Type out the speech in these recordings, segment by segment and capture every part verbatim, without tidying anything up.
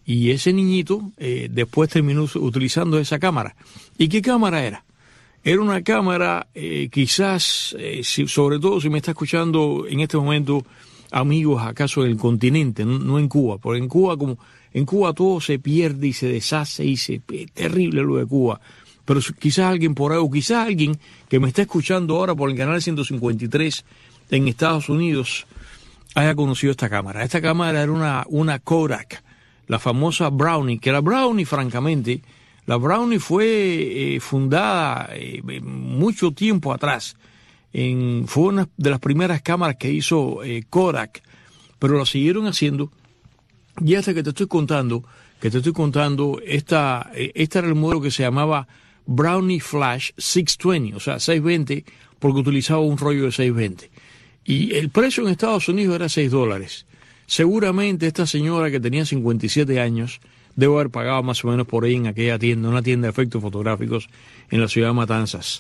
Y ese niñito eh, después terminó utilizando esa cámara. ¿Y qué cámara era? Era una cámara, eh, quizás, eh, si, sobre todo si me está escuchando en este momento amigos acaso del continente, no, no en Cuba, porque en Cuba como en Cuba todo se pierde y se deshace y se es terrible lo de Cuba. Pero quizás alguien por ahí, o quizás alguien que me está escuchando ahora por el canal ciento cincuenta y tres en Estados Unidos haya conocido esta cámara. Esta cámara era una, una Kodak, la famosa Brownie, que la Brownie, francamente, la Brownie fue eh, fundada eh, mucho tiempo atrás. En, fue una de las primeras cámaras que hizo eh, Kodak, pero la siguieron haciendo. Y hasta que te estoy contando, que te estoy contando, esta, eh, este era el modelo que se llamaba Brownie Flash seiscientos veinte, o sea, seiscientos veinte, porque utilizaba un rollo de seiscientos veinte. Y el precio en Estados Unidos era seis dólares. Seguramente esta señora que tenía cincuenta y siete años debe haber pagado más o menos por ahí en aquella tienda, una tienda de efectos fotográficos en la ciudad de Matanzas.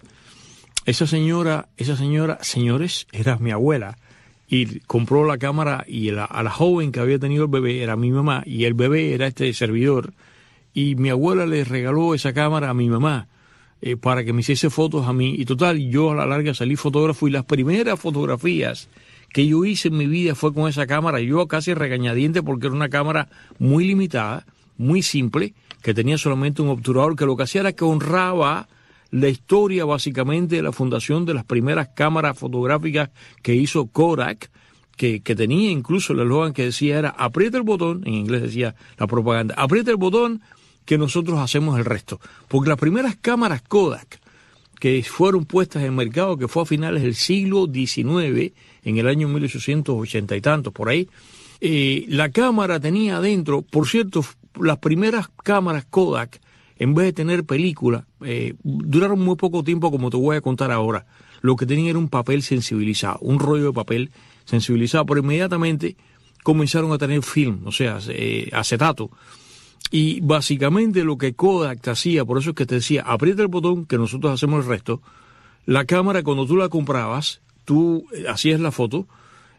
Esa señora, esa señora, señores, era mi abuela y compró la cámara y la, a la joven que había tenido el bebé era mi mamá y el bebé era este servidor y mi abuela le regaló esa cámara a mi mamá eh, para que me hiciese fotos a mí y total, yo a la larga salí fotógrafo y las primeras fotografías que yo hice en mi vida fue con esa cámara, yo casi regañadiente porque era una cámara muy limitada, muy simple, que tenía solamente un obturador que lo que hacía era que honraba la historia básicamente de la fundación de las primeras cámaras fotográficas que hizo Kodak, que, que tenía incluso el eslogan que decía era aprieta el botón, en inglés decía la propaganda, aprieta el botón que nosotros hacemos el resto. Porque las primeras cámaras Kodak que fueron puestas en mercado, que fue a finales del siglo diecinueve, en el año mil ochocientos ochenta y tantos, por ahí, eh, la cámara tenía adentro, por cierto, las primeras cámaras Kodak, en vez de tener película, eh, duraron muy poco tiempo, como te voy a contar ahora. Lo que tenían era un papel sensibilizado, un rollo de papel sensibilizado, pero inmediatamente comenzaron a tener film, o sea, eh, acetato. Y básicamente lo que Kodak te hacía, por eso es que te decía, aprieta el botón que nosotros hacemos el resto. La cámara, cuando tú la comprabas, tú hacías la foto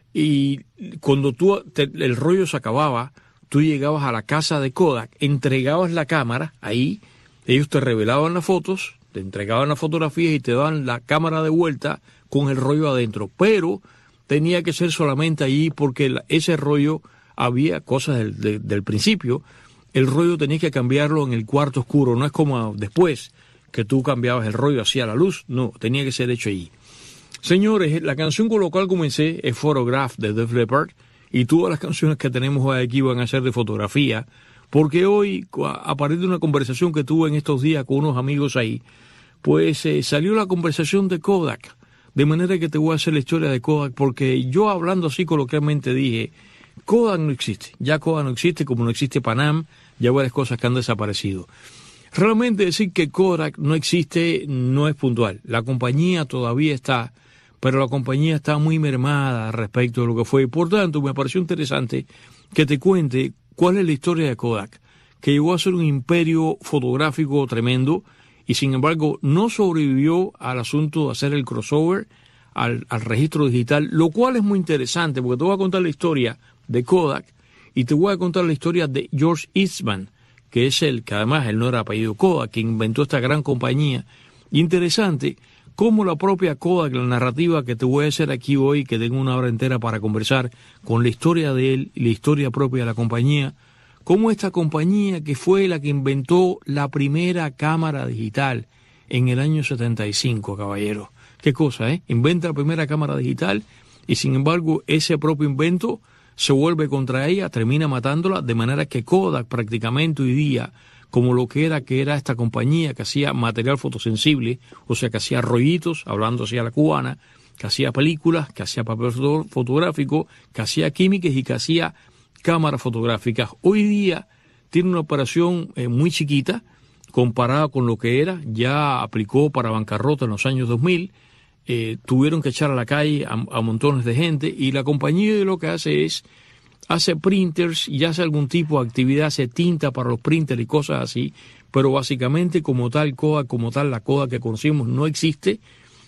y cuando tú te, el rollo se acababa, tú llegabas a la casa de Kodak, entregabas la cámara, ahí ellos te revelaban las fotos, te entregaban las fotografías y te daban la cámara de vuelta con el rollo adentro. Pero tenía que ser solamente ahí porque la, ese rollo había cosas del, de, del principio. El rollo tenías que cambiarlo en el cuarto oscuro, no es como después que tú cambiabas el rollo hacia la luz, no, tenía que ser hecho allí. Señores, la canción con la cual comencé es Photograph de Def Leppard y todas las canciones que tenemos hoy aquí van a ser de fotografía, porque hoy, a partir de una conversación que tuve en estos días con unos amigos ahí, pues eh, salió la conversación de Kodak, de manera que te voy a hacer la historia de Kodak, porque yo hablando así coloquialmente dije, Kodak no existe, ya Kodak no existe como no existe Panam, ya varias cosas que han desaparecido. Realmente decir que Kodak no existe no es puntual, la compañía todavía está, pero la compañía está muy mermada respecto de lo que fue. Por tanto, me pareció interesante que te cuente cuál es la historia de Kodak, que llegó a ser un imperio fotográfico tremendo y sin embargo no sobrevivió al asunto de hacer el crossover al, al registro digital, lo cual es muy interesante porque te voy a contar la historia de Kodak y te voy a contar la historia de George Eastman, que es el que además él no era apellido Kodak, que inventó esta gran compañía. Interesante cómo la propia Kodak, la narrativa que te voy a hacer aquí hoy, que tengo una hora entera para conversar con la historia de él y la historia propia de la compañía, cómo esta compañía que fue la que inventó la primera cámara digital en el año setenta y cinco, caballero. Qué cosa, ¿eh? Inventa la primera cámara digital y sin embargo ese propio invento se vuelve contra ella, termina matándola, de manera que Kodak prácticamente hoy día, como lo que era que era esta compañía que hacía material fotosensible, o sea, que hacía rollitos, hablando hacia la cubana, que hacía películas, que hacía papel fotográfico, que hacía químicas y que hacía cámaras fotográficas. Hoy día tiene una operación eh, muy chiquita comparada con lo que era, ya aplicó para bancarrota en los años dos mil, Eh, tuvieron que echar a la calle a, a montones de gente y la compañía lo que hace es, hace printers y hace algún tipo de actividad, hace tinta para los printers y cosas así, pero básicamente como tal Kodak, como tal la Kodak que conocimos no existe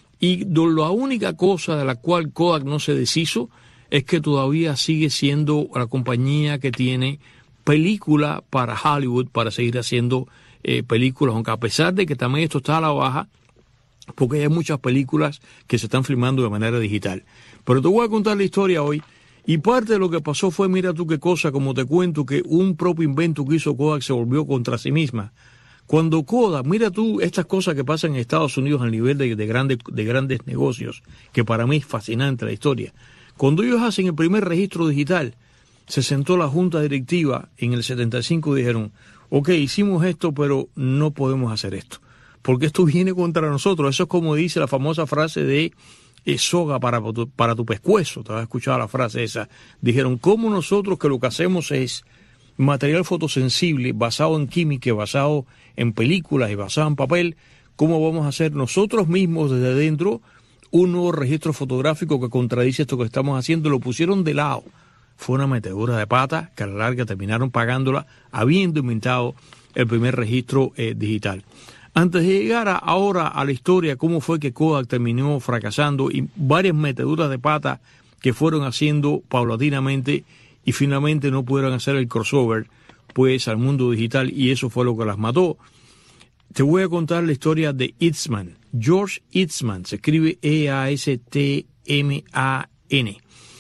y do, la única cosa de la cual Kodak no se deshizo es que todavía sigue siendo la compañía que tiene película para Hollywood, para seguir haciendo eh, películas, aunque a pesar de que también esto está a la baja, porque hay muchas películas que se están filmando de manera digital. Pero te voy a contar la historia hoy, y parte de lo que pasó fue, mira tú qué cosa, como te cuento, que un propio invento que hizo Kodak se volvió contra sí misma. Cuando Kodak, mira tú estas cosas que pasan en Estados Unidos al nivel de, de, grandes, de grandes negocios, que para mí es fascinante la historia. Cuando ellos hacen el primer registro digital, se sentó la junta directiva en el setenta y cinco y dijeron, ok, hicimos esto, pero no podemos hacer esto, porque esto viene contra nosotros. Eso es como dice la famosa frase de eh, soga para tu, para tu pescuezo. Te has escuchado la frase esa. Dijeron, ¿cómo nosotros que lo que hacemos es material fotosensible basado en química, basado en películas y basado en papel, cómo vamos a hacer nosotros mismos desde dentro un nuevo registro fotográfico que contradice esto que estamos haciendo? Lo pusieron de lado. Fue una metedura de pata que a la larga terminaron pagándola, habiendo inventado el primer registro eh, digital. Antes de llegar a, ahora a la historia, cómo fue que Kodak terminó fracasando y varias meteduras de pata que fueron haciendo paulatinamente y finalmente no pudieron hacer el crossover pues al mundo digital, y eso fue lo que las mató. Te voy a contar la historia de Eastman. George Eastman, se escribe E A S T M A N.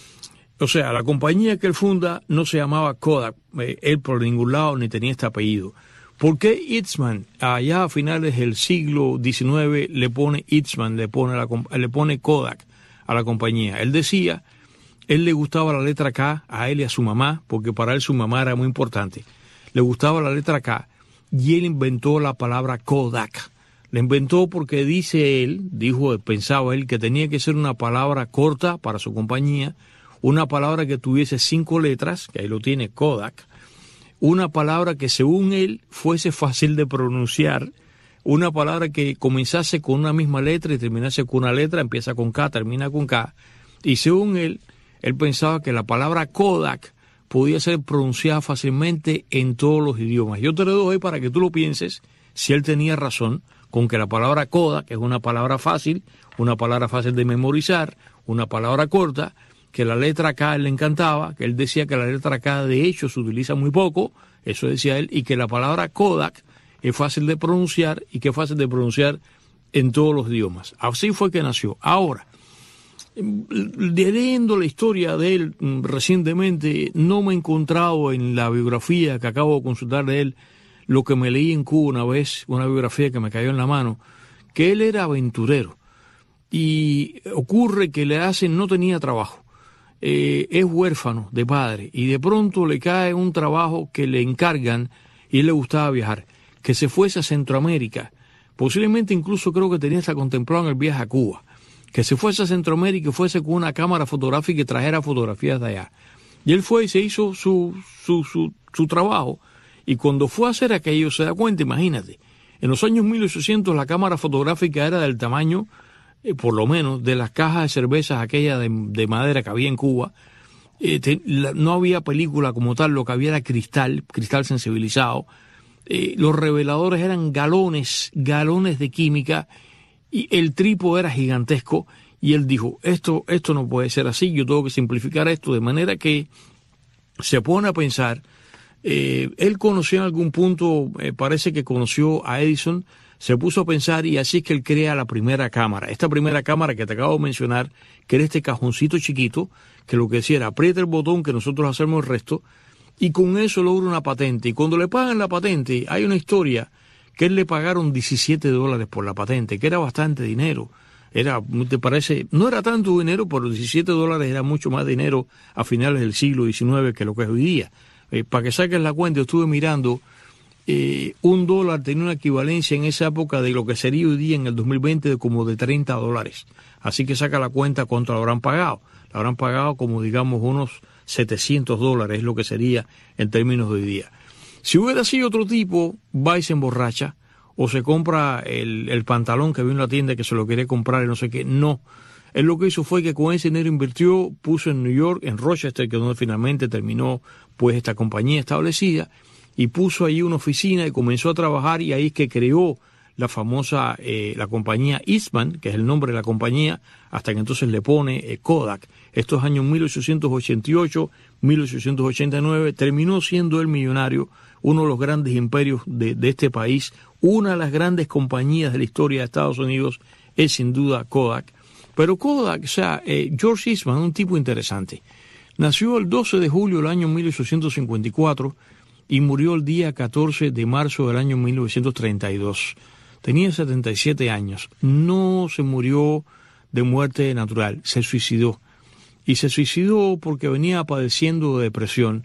O sea, la compañía que él funda no se llamaba Kodak, eh, él por ningún lado ni tenía este apellido. ¿Por qué Eastman, allá a finales del siglo diecinueve, le pone Eastman, le pone, la, le pone Kodak a la compañía? Él decía, él le gustaba la letra K a él y a su mamá, porque para él su mamá era muy importante. Le gustaba la letra K y él inventó la palabra Kodak. La inventó porque dice él, dijo, pensaba él, que tenía que ser una palabra corta para su compañía, una palabra que tuviese cinco letras, que ahí lo tiene, Kodak, una palabra que según él fuese fácil de pronunciar, una palabra que comenzase con una misma letra y terminase con una letra, empieza con K, termina con K, y según él, él pensaba que la palabra Kodak podía ser pronunciada fácilmente en todos los idiomas. Yo te lo doy para que tú lo pienses, si él tenía razón con que la palabra Kodak es una palabra fácil, una palabra fácil de memorizar, una palabra corta, que la letra K le encantaba, que él decía que la letra K de hecho se utiliza muy poco, eso decía él, y que la palabra Kodak es fácil de pronunciar y que es fácil de pronunciar en todos los idiomas. Así fue que nació. Ahora, leyendo la historia de él recientemente, no me he encontrado en la biografía que acabo de consultar de él lo que me leí en Cuba una vez, una biografía que me cayó en la mano, que él era aventurero. Y ocurre que le hacen, no tenía trabajo. Eh, es huérfano de padre y de pronto le cae un trabajo que le encargan y él le gustaba viajar, que se fuese a Centroamérica, posiblemente incluso creo que tenía hasta contemplado en el viaje a Cuba, que se fuese a Centroamérica y fuese con una cámara fotográfica y trajera fotografías de allá. Y él fue y se hizo su, su, su, su trabajo, y cuando fue a hacer aquello se da cuenta, imagínate, en los años mil ochocientos la cámara fotográfica era del tamaño Eh, por lo menos de las cajas de cervezas aquellas de, de madera que había en Cuba. Eh, te, la, no había película como tal, lo que había era cristal, cristal sensibilizado. Eh, los reveladores eran galones, galones de química, y el trípode era gigantesco, y él dijo, esto, esto no puede ser así, yo tengo que simplificar esto, de manera que se pone a pensar. Eh, él conoció en algún punto, eh, parece que conoció a Edison, se puso a pensar y así es que él crea la primera cámara. Esta primera cámara que te acabo de mencionar, que era este cajoncito chiquito, que lo que decía era aprieta el botón que nosotros hacemos el resto, y con eso logra una patente. Y cuando le pagan la patente, hay una historia que él le pagaron diecisiete dólares por la patente, que era bastante dinero. Era, ¿te parece? No era tanto dinero, pero diecisiete dólares era mucho más dinero a finales del siglo diecinueve que lo que es hoy día. Eh, para que saques la cuenta, yo estuve mirando, Eh, un dólar tenía una equivalencia en esa época de lo que sería hoy día en el dos mil veinte de como de treinta dólares. Así que saca la cuenta cuánto lo habrán pagado. Lo habrán pagado como digamos unos setecientos dólares, es lo que sería en términos de hoy día. Si hubiera sido otro tipo, va y se emborracha o se compra el, el pantalón que vio en la tienda que se lo quería comprar y no sé qué. No. Él lo que hizo fue que con ese dinero invirtió, puso en New York, en Rochester, que es donde finalmente terminó pues esta compañía establecida, y puso ahí una oficina y comenzó a trabajar, y ahí es que creó la famosa, eh, la compañía Eastman, que es el nombre de la compañía, hasta que entonces le pone eh, Kodak. Estos años mil ochocientos ochenta y ocho, mil ochocientos ochenta y nueve, terminó siendo el millonario, uno de los grandes imperios de, de este país. Una de las grandes compañías de la historia de Estados Unidos es sin duda Kodak. Pero Kodak, o sea, eh, George Eastman, un tipo interesante. Nació el doce de julio del año mil ochocientos cincuenta y cuatro y murió el día catorce de marzo del año mil novecientos treinta y dos. Tenía setenta y siete años. No se murió de muerte natural, se suicidó. Y se suicidó porque venía padeciendo de depresión.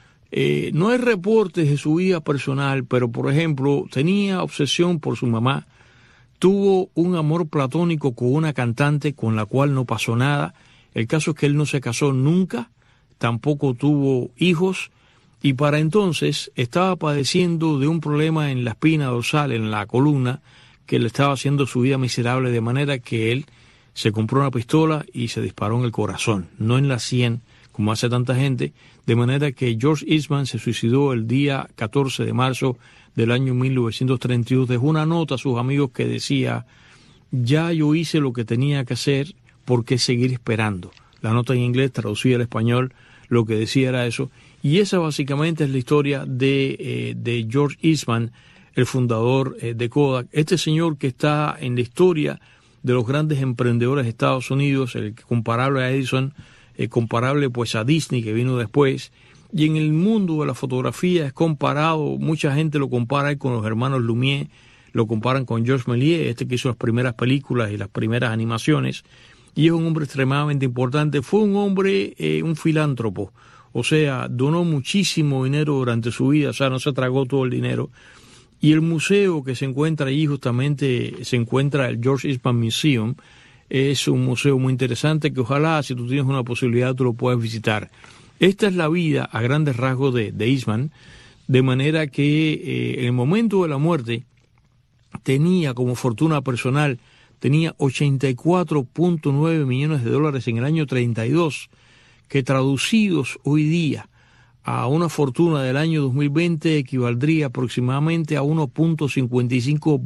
Eh, no hay reportes de su vida personal, pero por ejemplo, tenía obsesión por su mamá. Tuvo un amor platónico con una cantante con la cual no pasó nada. El caso es que él no se casó nunca, tampoco tuvo hijos, y para entonces estaba padeciendo de un problema en la espina dorsal, en la columna, que le estaba haciendo su vida miserable, de manera que él se compró una pistola y se disparó en el corazón, no en la sien, como hace tanta gente, de manera que George Eastman se suicidó el día catorce de marzo del año mil novecientos treinta y dos. Dejó una nota a sus amigos que decía: ya yo hice lo que tenía que hacer, ¿por qué seguir esperando? La nota en inglés, traducida al español, lo que decía era eso. Y esa básicamente es la historia de, eh, de George Eastman, el fundador eh, de Kodak. Este señor que está en la historia de los grandes emprendedores de Estados Unidos, el comparable a Edison, eh, comparable pues a Disney, que vino después. Y en el mundo de la fotografía es comparado, mucha gente lo compara con los hermanos Lumière, lo comparan con Georges Méliès, este que hizo las primeras películas y las primeras animaciones, y es un hombre extremadamente importante. Fue un hombre, eh, un filántropo, o sea, donó muchísimo dinero durante su vida, o sea, no se tragó todo el dinero. Y el museo que se encuentra allí, justamente se encuentra el George Eastman Museum, es un museo muy interesante que ojalá, si tú tienes una posibilidad, tú lo puedas visitar. Esta es la vida a grandes rasgos de, de Eastman, de manera que eh, en el momento de la muerte tenía como fortuna personal, tenía ochenta y cuatro punto nueve millones de dólares en el año treinta y dos, que traducidos hoy día a una fortuna del año dos mil veinte equivaldría aproximadamente a uno punto cincuenta y cinco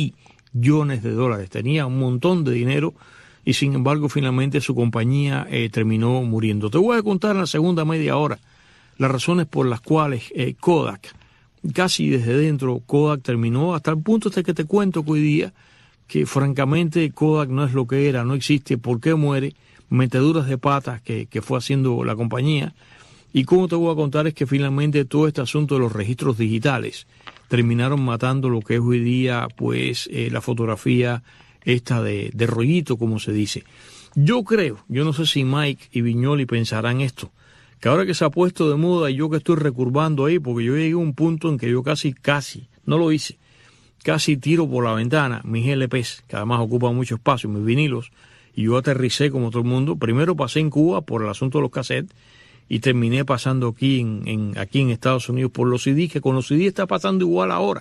billones de dólares. Tenía un montón de dinero y sin embargo finalmente su compañía eh, terminó muriendo. Te voy a contar en la segunda media hora las razones por las cuales eh, Kodak, casi desde dentro, Kodak terminó, hasta el punto hasta que te cuento que hoy día, que francamente Kodak no es lo que era, no existe, por qué muere, meteduras de patas que, que fue haciendo la compañía. Y cómo te voy a contar es que finalmente todo este asunto de los registros digitales terminaron matando lo que es hoy día pues eh, la fotografía esta de, de rollito, como se dice. Yo creo, yo no sé si Mike y Viñoli pensarán esto, que ahora que se ha puesto de moda y yo que estoy recurvando ahí, porque yo llegué a un punto en que yo casi, casi, no lo hice, casi tiro por la ventana mis L Pes, que además ocupan mucho espacio, mis vinilos, y yo aterricé como todo el mundo. Primero pasé en Cuba por el asunto de los cassettes, y terminé pasando aquí en, en, aquí en Estados Unidos por los C Ds, que con los C Ds está pasando igual ahora.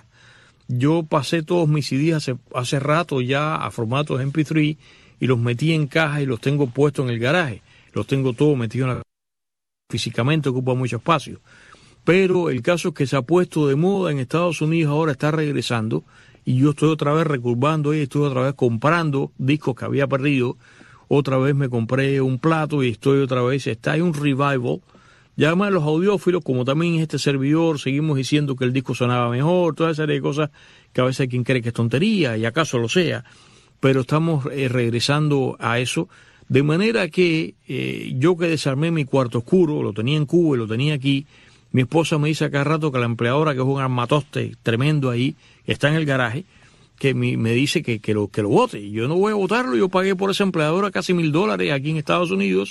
Yo pasé todos mis C Ds hace, hace rato ya a formatos eme pe tres y los metí en caja y los tengo puestos en el garaje. Los tengo todos metidos en la... físicamente ocupa mucho espacio. Pero el caso es que se ha puesto de moda en Estados Unidos, ahora está regresando, y yo estoy otra vez recurvando y estoy otra vez comprando discos que había perdido. Otra vez me compré un plato y estoy otra vez, está ahí un revival. Y además los audiófilos, como también este servidor, seguimos diciendo que el disco sonaba mejor, toda esa serie de cosas que a veces hay quien cree que es tontería, y acaso lo sea. Pero estamos eh, regresando a eso, de manera que eh, yo que desarmé mi cuarto oscuro, lo tenía en Cuba y lo tenía aquí, mi esposa me dice a cada rato que la empleadora, que es un armatoste tremendo ahí, que está en el garaje, que me, me dice que, que lo que lo vote. Y yo no voy a votarlo, yo pagué por esa empleadora casi mil dólares aquí en Estados Unidos,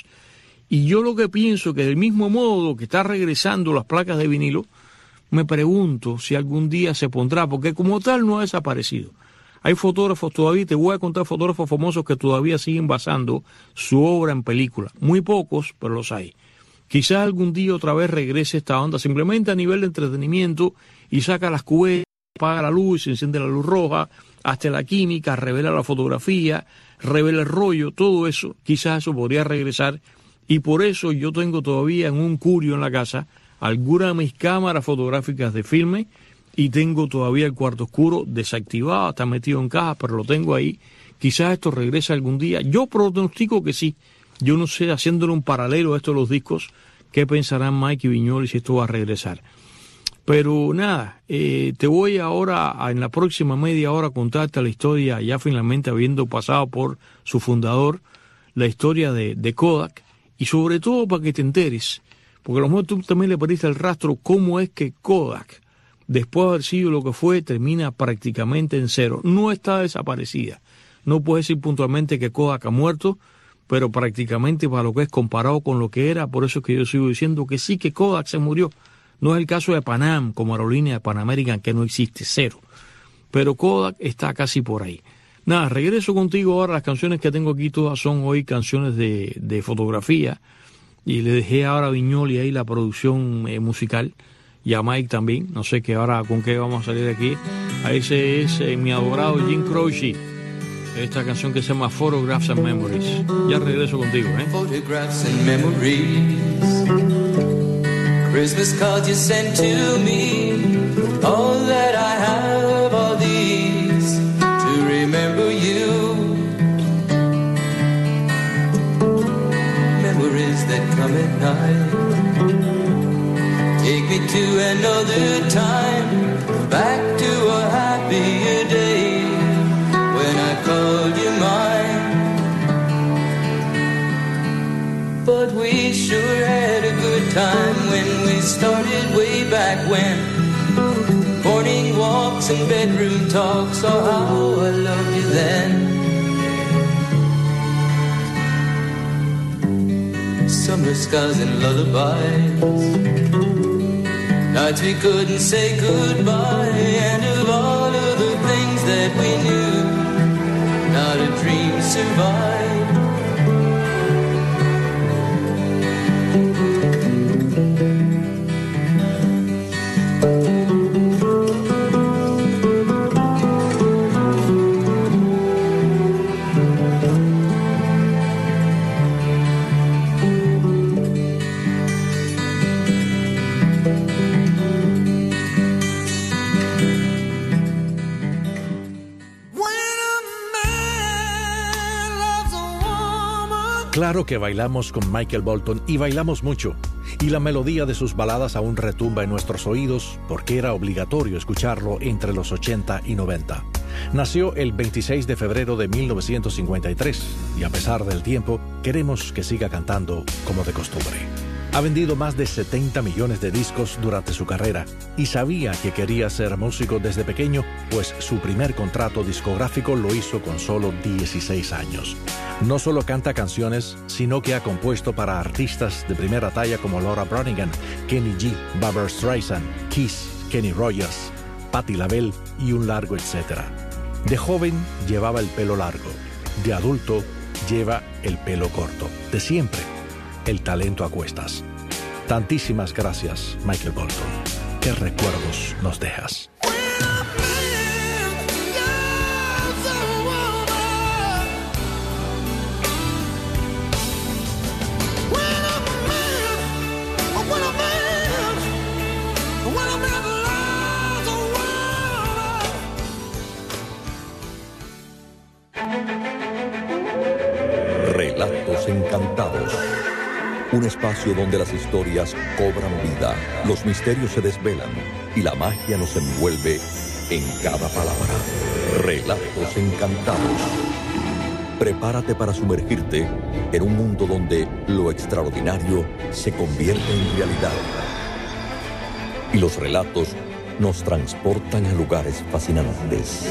y yo lo que pienso que del mismo modo que está regresando las placas de vinilo, me pregunto si algún día se pondrá, porque como tal no ha desaparecido. Hay fotógrafos todavía, te voy a contar fotógrafos famosos que todavía siguen basando su obra en película. Muy pocos, pero los hay. Quizás algún día otra vez regrese esta onda, simplemente a nivel de entretenimiento, y saca las cubetas, apaga la luz, se enciende la luz roja, hasta la química, revela la fotografía, revela el rollo, todo eso, quizás eso podría regresar, y por eso yo tengo todavía en un curio en la casa algunas de mis cámaras fotográficas de filme, y tengo todavía el cuarto oscuro desactivado, está metido en caja, pero lo tengo ahí. Quizás esto regrese algún día. Yo pronostico que sí. Yo no sé, haciéndole un paralelo a esto de los discos, qué pensarán Mike y Viñoly si esto va a regresar. Pero nada, eh, te voy ahora, a, en la próxima media hora, a contarte la historia, ya finalmente habiendo pasado por su fundador, la historia de, de Kodak, y sobre todo para que te enteres, porque a lo mejor tú también le perdiste el rastro, cómo es que Kodak, después de haber sido lo que fue, termina prácticamente en cero. No está desaparecida. No puedo decir puntualmente que Kodak ha muerto, pero prácticamente para lo que es comparado con lo que era, por eso es que yo sigo diciendo que sí, que Kodak se murió. No es el caso de Panam, como aerolínea de Pan American, que no existe, cero. Pero Kodak está casi por ahí. Nada, regreso contigo ahora. Las canciones que tengo aquí todas son hoy canciones de, de fotografía. Y le dejé ahora a Viñoly ahí la producción eh, musical. Y a Mike también. No sé qué ahora con qué vamos a salir de aquí. A ese es eh, mi adorado Jim Croce. Esta canción que se llama Photographs and Memories. Ya regreso contigo, ¿eh? Photographs and memories, Christmas cards you sent to me, all that I have are these to remember you. Memories that come at night, take me to another time, back to a happier day when I called you mine. But we sure had a good time when we started way back when. Morning walks and bedroom talks, oh how I loved you then. Summer skies and lullabies, nights we couldn't say goodbye, and of all of the things that we knew, not a dream survived. Claro que bailamos con Michael Bolton y bailamos mucho, y la melodía de sus baladas aún retumba en nuestros oídos porque era obligatorio escucharlo entre los ochenta y noventa. Nació el veintiséis de febrero de mil novecientos cincuenta y tres y a pesar del tiempo queremos que siga cantando como de costumbre. Ha vendido más de setenta millones de discos durante su carrera y sabía que quería ser músico desde pequeño, pues su primer contrato discográfico lo hizo con solo dieciséis años. No solo canta canciones, sino que ha compuesto para artistas de primera talla como Laura Branigan, Kenny G, Barbra Streisand, Kiss, Kenny Rogers, Patti LaBelle y un largo etcétera. De joven llevaba el pelo largo, de adulto lleva el pelo corto. De siempre, el talento a cuestas. Tantísimas gracias, Michael Bolton. ¿Qué recuerdos nos dejas? Relatos Encantados. Un espacio donde las historias cobran vida, los misterios se desvelan y la magia nos envuelve en cada palabra. Relatos Encantados. Prepárate para sumergirte en un mundo donde lo extraordinario se convierte en realidad. Y los relatos nos transportan a lugares fascinantes.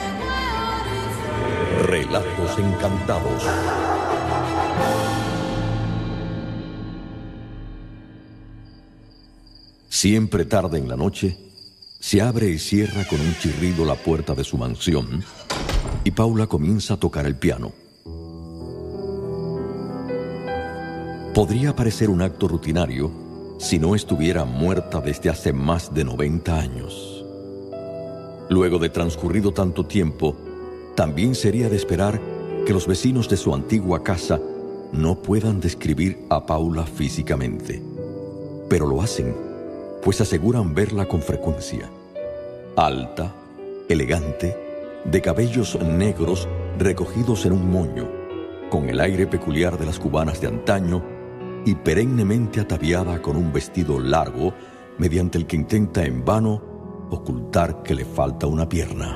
Relatos Encantados. Siempre tarde en la noche, se abre y cierra con un chirrido la puerta de su mansión y Paula comienza a tocar el piano. Podría parecer un acto rutinario si no estuviera muerta desde hace más de noventa años. Luego de transcurrido tanto tiempo, también sería de esperar que los vecinos de su antigua casa no puedan describir a Paula físicamente. Pero lo hacen, pues aseguran verla con frecuencia. Alta, elegante, de cabellos negros recogidos en un moño, con el aire peculiar de las cubanas de antaño y perennemente ataviada con un vestido largo mediante el que intenta en vano ocultar que le falta una pierna.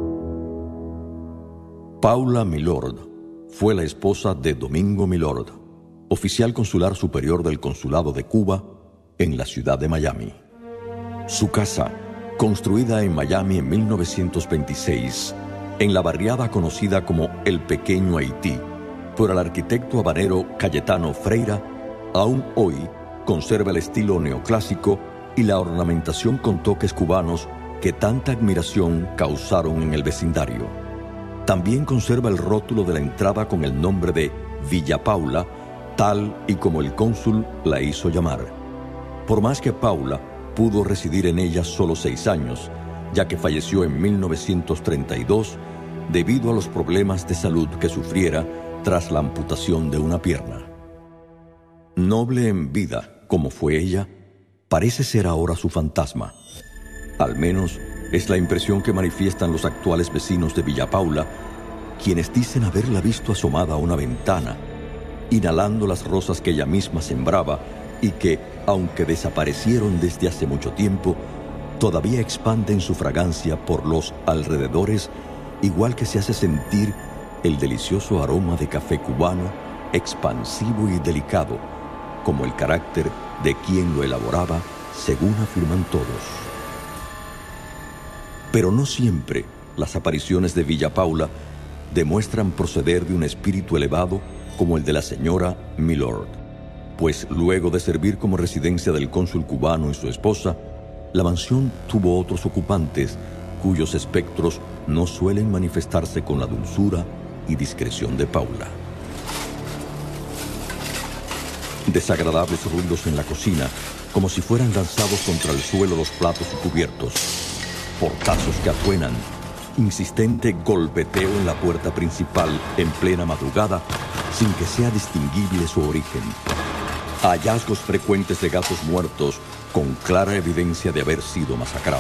Paula Milord fue la esposa de Domingo Milord, oficial consular superior del Consulado de Cuba en la ciudad de Miami. Su casa, construida en Miami en mil novecientos veintiséis, en la barriada conocida como El Pequeño Haití, por el arquitecto habanero Cayetano Freira, aún hoy conserva el estilo neoclásico y la ornamentación con toques cubanos que tanta admiración causaron en el vecindario. También conserva el rótulo de la entrada con el nombre de Villa Paula, tal y como el cónsul la hizo llamar. Por más que Paula pudo residir en ella solo seis años, ya que falleció en mil novecientos treinta y dos debido a los problemas de salud que sufriera tras la amputación de una pierna. Noble en vida, como fue ella, parece ser ahora su fantasma. Al menos es la impresión que manifiestan los actuales vecinos de Villa Paula, quienes dicen haberla visto asomada a una ventana, inhalando las rosas que ella misma sembraba y que, aunque desaparecieron desde hace mucho tiempo, todavía expanden su fragancia por los alrededores, igual que se hace sentir el delicioso aroma de café cubano, expansivo y delicado, como el carácter de quien lo elaboraba, según afirman todos. Pero no siempre las apariciones de Villa Paula demuestran proceder de un espíritu elevado como el de la señora Milord, pues luego de servir como residencia del cónsul cubano y su esposa, la mansión tuvo otros ocupantes cuyos espectros no suelen manifestarse con la dulzura y discreción de Paula. Desagradables ruidos en la cocina, como si fueran lanzados contra el suelo los platos y cubiertos, portazos que atuenan, insistente golpeteo en la puerta principal en plena madrugada sin que sea distinguible su origen, hallazgos frecuentes de gatos muertos con clara evidencia de haber sido masacrados.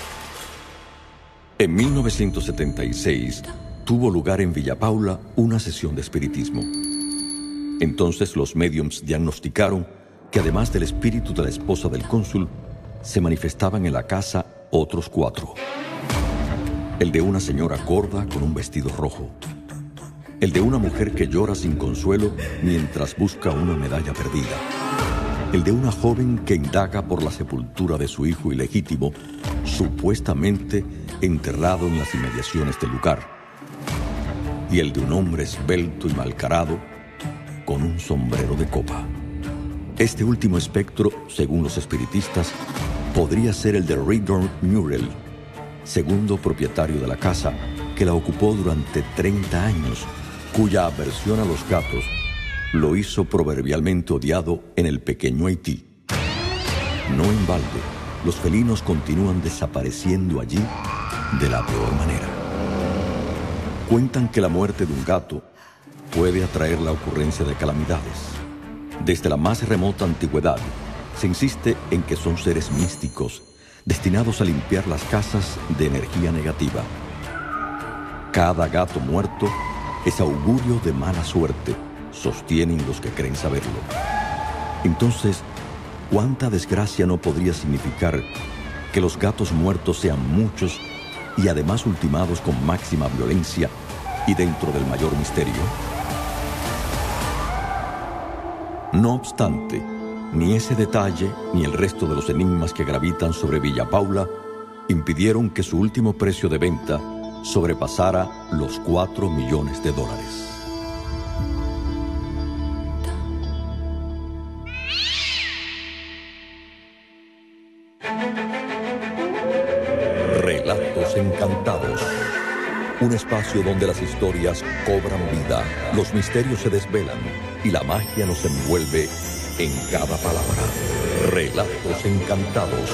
En mil novecientos setenta y seis tuvo lugar en Villa Paula una sesión de espiritismo. Entonces los médiums diagnosticaron que además del espíritu de la esposa del cónsul, se manifestaban en la casa otros cuatro. El de una señora gorda con un vestido rojo. El de una mujer que llora sin consuelo mientras busca una medalla perdida. El de una joven que indaga por la sepultura de su hijo ilegítimo, supuestamente enterrado en las inmediaciones del lugar. Y el de un hombre esbelto y malcarado con un sombrero de copa. Este último espectro, según los espiritistas, podría ser el de Rigor Murrell, segundo propietario de la casa, que la ocupó durante treinta años, cuya aversión a los gatos lo hizo proverbialmente odiado en el pequeño Haití. No en balde, los felinos continúan desapareciendo allí de la peor manera. Cuentan que la muerte de un gato puede atraer la ocurrencia de calamidades. Desde la más remota antigüedad, se insiste en que son seres místicos, destinados a limpiar las casas de energía negativa. Cada gato muerto es augurio de mala suerte, sostienen los que creen saberlo. Entonces, ¿cuánta desgracia no podría significar que los gatos muertos sean muchos y además ultimados con máxima violencia y dentro del mayor misterio? No obstante, ni ese detalle ni el resto de los enigmas que gravitan sobre Villa Paula impidieron que su último precio de venta sobrepasara los cuatro millones de dólares. Relatos Encantados. Un espacio donde las historias cobran vida, los misterios se desvelan y la magia nos envuelve en cada palabra. Relatos Encantados.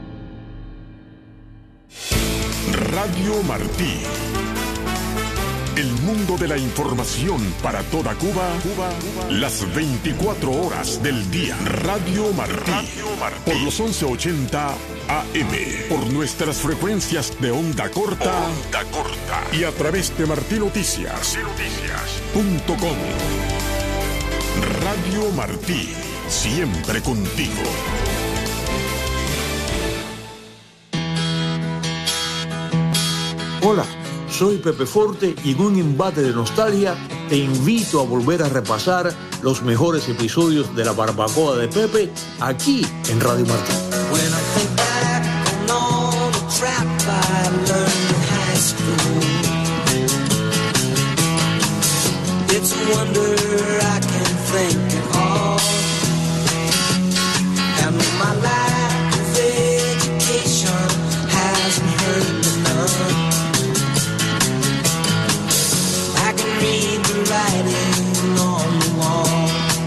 Radio Martí. El mundo de la información para toda Cuba, Cuba, Cuba. Las veinticuatro horas del día. Radio Martí. Radio Martí. Por los once ochenta A M. Por nuestras frecuencias de onda corta. Onda corta. Y a través de martí noticias punto com. Radio Martí. Siempre contigo. Hola, soy Pepe Forte y en un embate de nostalgia te invito a volver a repasar los mejores episodios de la Barbacoa de Pepe aquí en Radio Martí. When I think back on all the trap I learned in high school, it's a wonder I can think at all. And my lack of education hasn't hurt me none. I can read the writing on the wall.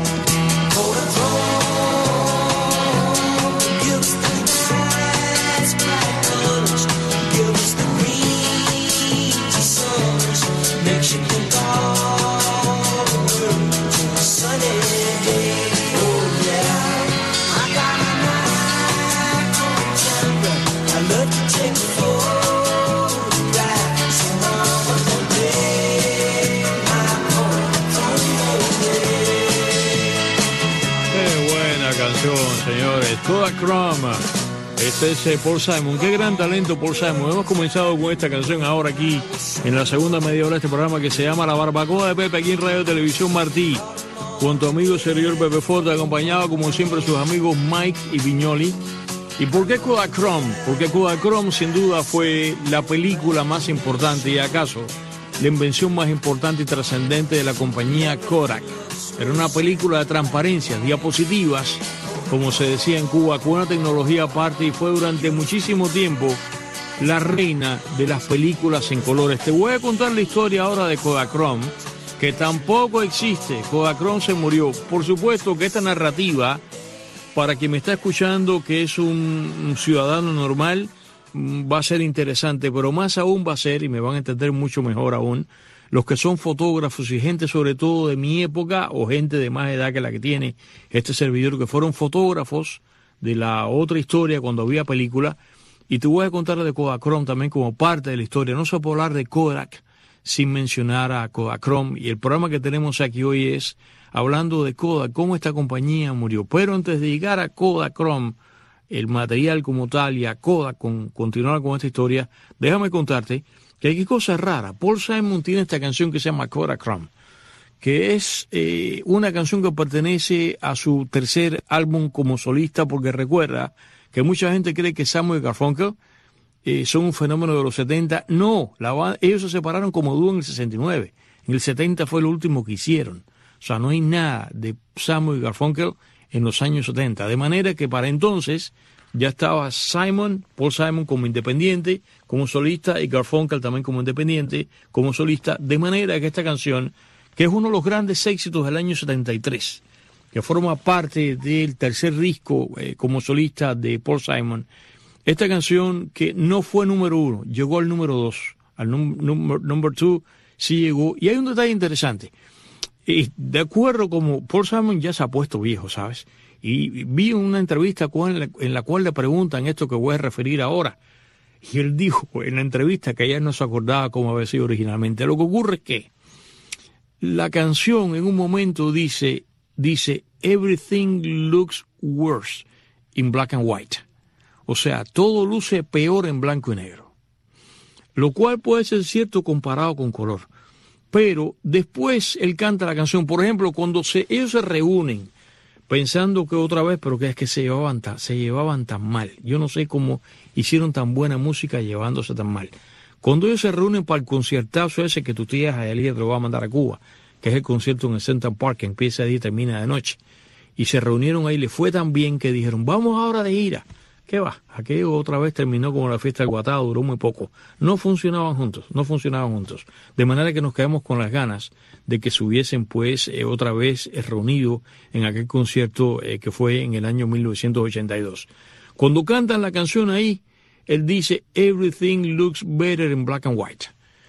Señores, Kodachrome. Este es eh, Paul Simon. Qué gran talento, Paul Simon. Hemos comenzado con esta canción ahora aquí en la segunda media hora de este programa que se llama La Barbacoa de Pepe aquí en Radio Televisión Martí, con tu amigo servidor Pepe Forte, acompañado como siempre sus amigos Mike y Viñoli. ¿Y por qué Kodachrome? Porque Kodachrome sin duda fue la película más importante y acaso la invención más importante y trascendente de la compañía Kodak. Era una película de transparencia, diapositivas, como se decía en Cuba, con una tecnología aparte, y fue durante muchísimo tiempo la reina de las películas en colores. Te voy a contar la historia ahora de Kodachrome, que tampoco existe. Kodachrome se murió. Por supuesto que esta narrativa, para quien me está escuchando, que es un, un ciudadano normal, va a ser interesante, pero más aún va a ser, y me van a entender mucho mejor aún, los que son fotógrafos y gente sobre todo de mi época o gente de más edad que la que tiene este servidor, que fueron fotógrafos de la otra historia cuando había película. Y te voy a contar de Kodachrome también como parte de la historia. No se puede hablar de Kodak sin mencionar a Kodachrome, y el programa que tenemos aquí hoy es hablando de Kodak, cómo esta compañía murió. Pero antes de llegar a Kodachrome, el material como tal, y a Kodak, con, continuar con esta historia, déjame contarte que hay cosas raras. Paul Simon tiene esta canción que se llama Kodachrome, que es eh, una canción que pertenece a su tercer álbum como solista, porque recuerda que mucha gente cree que Simon y Garfunkel eh, son un fenómeno de los setenta. No, la, ellos se separaron como dúo en el sesenta y nueve. En el setenta fue lo último que hicieron. O sea, no hay nada de Simon y Garfunkel en los años setenta. De manera que para entonces ya estaba Simon, Paul Simon como independiente, como solista, y Garfunkel también como independiente, como solista, de manera que esta canción, que es uno de los grandes éxitos del año setenta y tres, que forma parte del tercer disco eh, como solista de Paul Simon, esta canción que no fue número uno, llegó al número dos, al num number, number two sí llegó, y hay un detalle interesante. Eh, de acuerdo como Paul Simon ya se ha puesto viejo, ¿sabes? Y vi una entrevista en la cual le preguntan esto que voy a referir ahora. Y él dijo en la entrevista que ella no se acordaba cómo había sido originalmente. Lo que ocurre es que la canción en un momento dice, dice, everything looks worse in black and white. O sea, todo luce peor en blanco y negro. Lo cual puede ser cierto comparado con color. Pero después él canta la canción. Por ejemplo, cuando se, ellos se reúnen, pensando que otra vez, pero que es que se llevaban, tan, se llevaban tan mal. Yo no sé cómo hicieron tan buena música llevándose tan mal. Cuando ellos se reúnen para el conciertazo ese que tu tía Jaelía te lo va a mandar a Cuba, que es el concierto en el Central Park, que empieza de día y termina de noche, y se reunieron ahí, le fue tan bien que dijeron, vamos ahora de gira. ¿Qué va? Aquello otra vez terminó como la fiesta del Guatado, duró muy poco. No funcionaban juntos, no funcionaban juntos. De manera que nos quedamos con las ganas de que se hubiesen pues eh, otra vez eh, reunido en aquel concierto eh, que fue en el año mil novecientos ochenta y dos. Cuando cantan la canción ahí, él dice, everything looks better in black and white.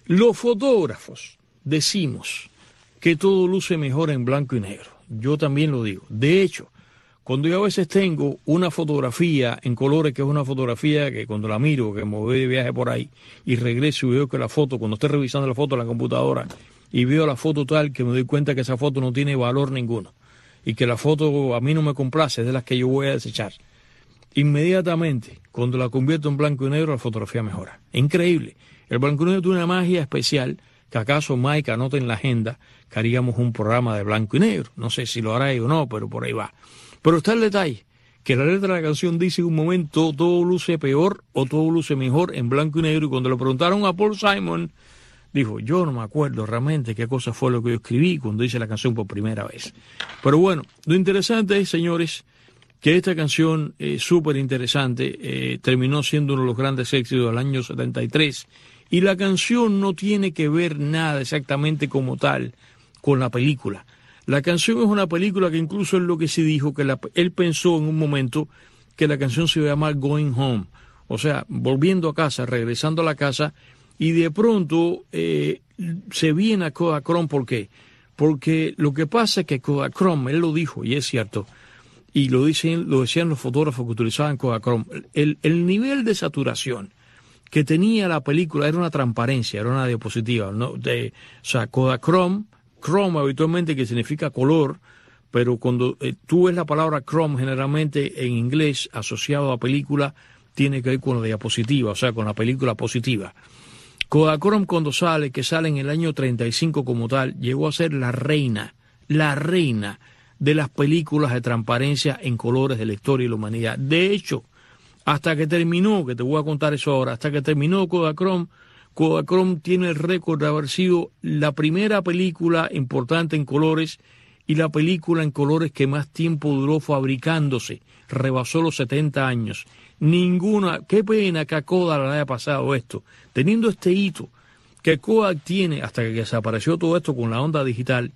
Los fotógrafos decimos que todo luce mejor en blanco y negro. Yo también lo digo. De hecho, cuando yo a veces tengo una fotografía en colores, que es una fotografía que cuando la miro, que me voy de viaje por ahí y regreso y veo que la foto, cuando estoy revisando la foto en la computadora y veo la foto tal, que me doy cuenta que esa foto no tiene valor ninguno y que la foto a mí no me complace, es de las que yo voy a desechar. Inmediatamente, cuando la convierto en blanco y negro, la fotografía mejora. Increíble. El blanco y negro tiene una magia especial que acaso Mike anote en la agenda que haríamos un programa de blanco y negro. No sé si lo hará o no, pero por ahí va. Pero está el detalle, que la letra de la canción dice en un momento todo luce peor o todo luce mejor en blanco y negro. Y cuando le preguntaron a Paul Simon, dijo, yo no me acuerdo realmente qué cosa fue lo que yo escribí cuando hice la canción por primera vez. Pero bueno, lo interesante es, señores, que esta canción eh, súper interesante eh, terminó siendo uno de los grandes éxitos del año setenta y tres. Y la canción no tiene que ver nada exactamente como tal con la película. La canción es una película que incluso es lo que se dijo, que la, él pensó en un momento que la canción se iba a llamar Going Home. O sea, volviendo a casa, regresando a la casa, y de pronto eh, se viene a Kodachrome. ¿Por qué? Porque lo que pasa es que Kodachrome, él lo dijo, y es cierto, y lo, dicen, lo decían los fotógrafos que utilizaban Kodachrome, el, el nivel de saturación que tenía la película era una transparencia, era una diapositiva, ¿no? De, o sea, Kodachrome, Chrome habitualmente que significa color, pero cuando eh, tú ves la palabra Chrome generalmente en inglés asociado a película, tiene que ver con la diapositiva, o sea, con la película positiva. Kodachrome cuando sale, que sale en el año treinta y cinco como tal, llegó a ser la reina, la reina de las películas de transparencia en colores de la historia y la humanidad. De hecho, hasta que terminó, que te voy a contar eso ahora, hasta que terminó Kodachrome, Kodachrome tiene el récord de haber sido la primera película importante en colores y la película en colores que más tiempo duró fabricándose, rebasó los setenta años. Ninguna, qué pena que a Kodak le haya pasado esto, teniendo este hito que Kodak tiene, hasta que desapareció todo esto con la onda digital.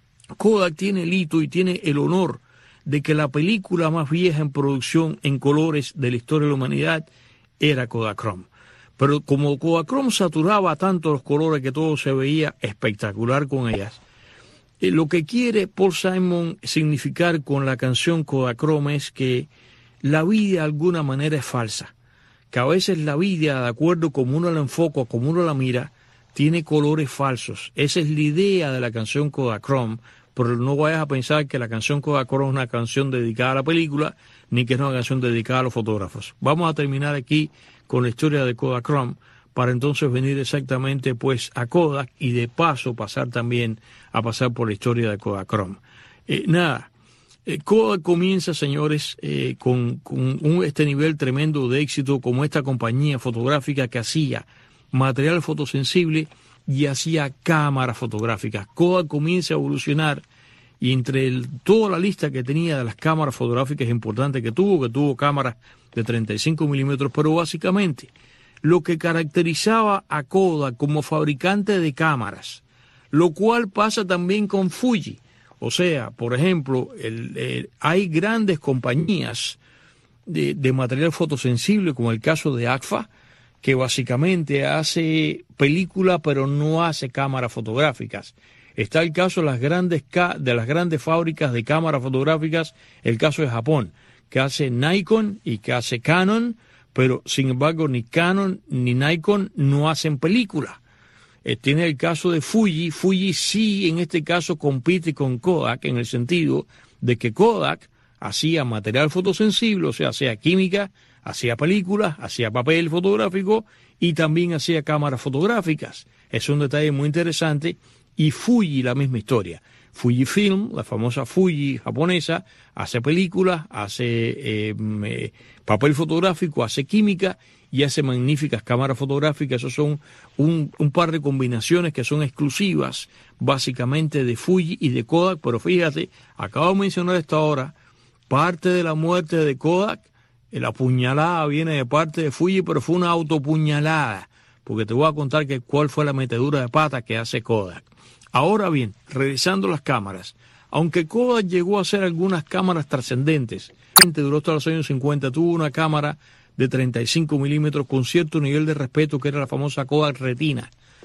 Kodak tiene el hito y tiene el honor de que la película más vieja en producción en colores de la historia de la humanidad era Kodachrome. Pero como Kodachrome saturaba tanto los colores que todo se veía espectacular con ellas, eh, lo que quiere Paul Simon significar con la canción Kodachrome es que la vida de alguna manera es falsa, que a veces la vida, de acuerdo como uno la enfoca, como uno la mira, tiene colores falsos. Esa es la idea de la canción Kodachrome, pero no vayas a pensar que la canción Kodachrome es una canción dedicada a la película, ni que es una canción dedicada a los fotógrafos. Vamos a terminar aquí con la historia de Kodachrome, para entonces venir exactamente pues a Kodak y de paso pasar también a pasar por la historia de Kodachrome. Eh, nada, eh, Kodak comienza, señores, eh, con, con un, este nivel tremendo de éxito como esta compañía fotográfica que hacía material fotosensible y hacía cámaras fotográficas. Kodak comienza a evolucionar y entre el, toda la lista que tenía de las cámaras fotográficas importantes que tuvo, que tuvo cámaras de treinta y cinco milímetros, pero básicamente lo que caracterizaba a Kodak como fabricante de cámaras, lo cual pasa también con Fuji. O sea, por ejemplo, el, el, hay grandes compañías de, de material fotosensible, como el caso de Agfa, que básicamente hace película pero no hace cámaras fotográficas. Está el caso de las grandes, de las grandes fábricas de cámaras fotográficas, el caso de Japón, que hace Nikon y que hace Canon, pero sin embargo ni Canon ni Nikon no hacen película. Eh, tiene el caso de Fuji. Fuji sí en este caso compite con Kodak en el sentido de que Kodak hacía material fotosensible, o sea, hacía química, hacía películas, hacía papel fotográfico y también hacía cámaras fotográficas. Es un detalle muy interesante. Y Fuji la misma historia. Fujifilm, la famosa Fuji japonesa, hace películas, hace eh, eh, papel fotográfico, hace química y hace magníficas cámaras fotográficas. Esos son un, un par de combinaciones que son exclusivas básicamente de Fuji y de Kodak. Pero fíjate, acabo de mencionar esta hora, parte de la muerte de Kodak, la puñalada viene de parte de Fuji, pero fue una autopuñalada, porque te voy a contar que cuál fue la metedura de pata que hace Kodak. Ahora bien, revisando las cámaras, aunque Kodak llegó a hacer algunas cámaras trascendentes, duró hasta los años cincuenta, tuvo una cámara de treinta y cinco milímetros con cierto nivel de respeto que era la famosa Kodak Retina.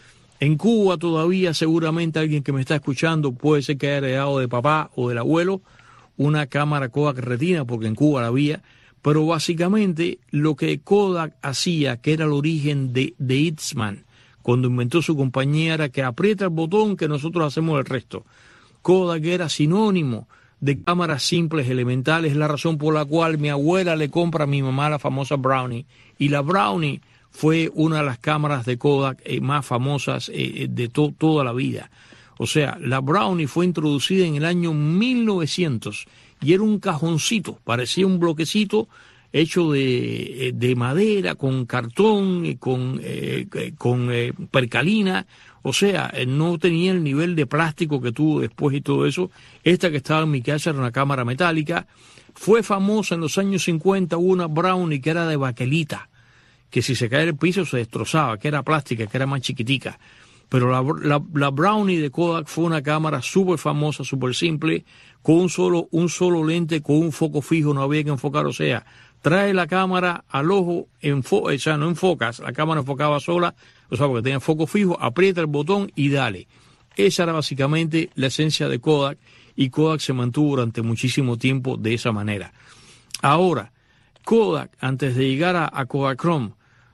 En Cuba todavía seguramente alguien que me está escuchando puede ser que haya heredado de papá o del abuelo una cámara Kodak Retina, porque en Cuba la había, pero básicamente lo que Kodak hacía, que era el origen de, de Eastman, cuando inventó su compañía, era que aprieta el botón que nosotros hacemos el resto. Kodak era sinónimo de cámaras simples, elementales, la razón por la cual mi abuela le compra a mi mamá la famosa Brownie, y la Brownie fue una de las cámaras de Kodak eh, más famosas eh, de to toda la vida. O sea, la Brownie fue introducida en el año mil novecientos y era un cajoncito, parecía un bloquecito hecho de, de madera, con cartón, con, eh, con eh, percalina. O sea, no tenía el nivel de plástico que tuvo después y todo eso. Esta que estaba en mi casa era una cámara metálica. Fue famosa en los años cincuenta una Brownie que era de baquelita, que si se caía el piso se destrozaba, que era plástica, que era más chiquitica. Pero la, la, la Brownie de Kodak fue una cámara súper famosa, súper simple, con un solo, un solo lente, con un foco fijo, no había que enfocar. O sea, trae la cámara al ojo, enfo o sea, no enfocas, la cámara enfocaba sola, o sea, porque tenía foco fijo, aprieta el botón y dale. Esa era básicamente la esencia de Kodak, y Kodak se mantuvo durante muchísimo tiempo de esa manera. Ahora, Kodak, antes de llegar a, a Kodachrome,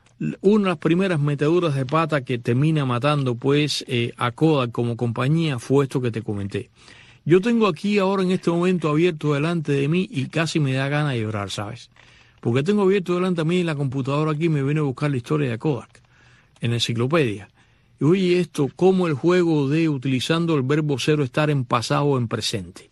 una de las primeras meteduras de pata que termina matando pues eh, a Kodak como compañía fue esto que te comenté. Yo tengo aquí ahora en este momento abierto delante de mí y casi me da ganas de llorar, ¿sabes? Porque tengo abierto delante de mí en la computadora aquí, me viene a buscar la historia de Kodak en la enciclopedia. Y oye esto, como el juego de utilizando el verbo ser o estar en pasado o en presente.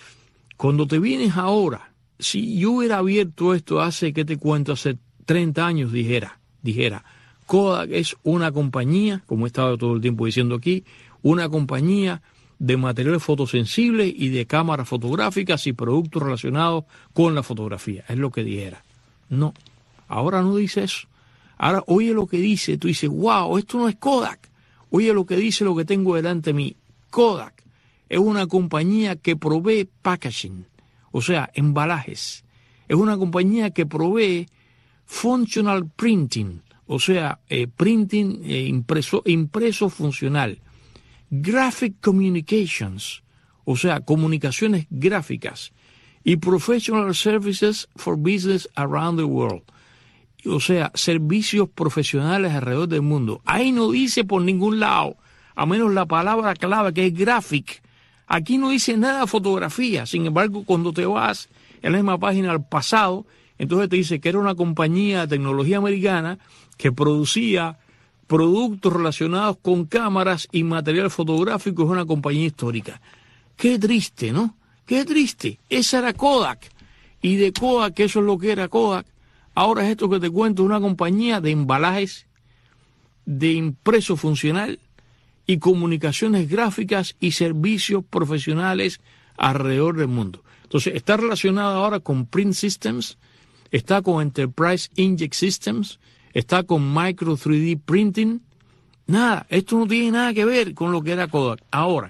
Cuando te vienes ahora, si yo hubiera abierto esto hace, ¿qué te cuento? Hace treinta años dijera, dijera, Kodak es una compañía, como he estado todo el tiempo diciendo aquí, una compañía de materiales fotosensibles y de cámaras fotográficas y productos relacionados con la fotografía. Es lo que dijera. No, ahora no dice eso. Ahora oye lo que dice, tú dices, wow, esto no es Kodak. Oye lo que dice lo que tengo delante de mí. Kodak es una compañía que provee packaging, o sea, embalajes. Es una compañía que provee functional printing, o sea, eh, printing eh, impreso, impreso funcional. Graphic communications, o sea, comunicaciones gráficas. Y professional services for business around the world. O sea, servicios profesionales alrededor del mundo. Ahí no dice por ningún lado, a menos la palabra clave que es graphic. Aquí no dice nada de fotografía. Sin embargo, cuando te vas en la misma página al pasado, entonces te dice que era una compañía de tecnología americana que producía productos relacionados con cámaras y material fotográfico. Es una compañía histórica. Qué triste, ¿no? Qué triste. Esa era Kodak. Y de Kodak, que eso es lo que era Kodak, ahora es esto que te cuento, una compañía de embalajes, de impreso funcional y comunicaciones gráficas y servicios profesionales alrededor del mundo. Entonces, está relacionada ahora con Print Systems, está con Enterprise Inkjet Systems, está con Micro tres D Printing. Nada, esto no tiene nada que ver con lo que era Kodak. Ahora,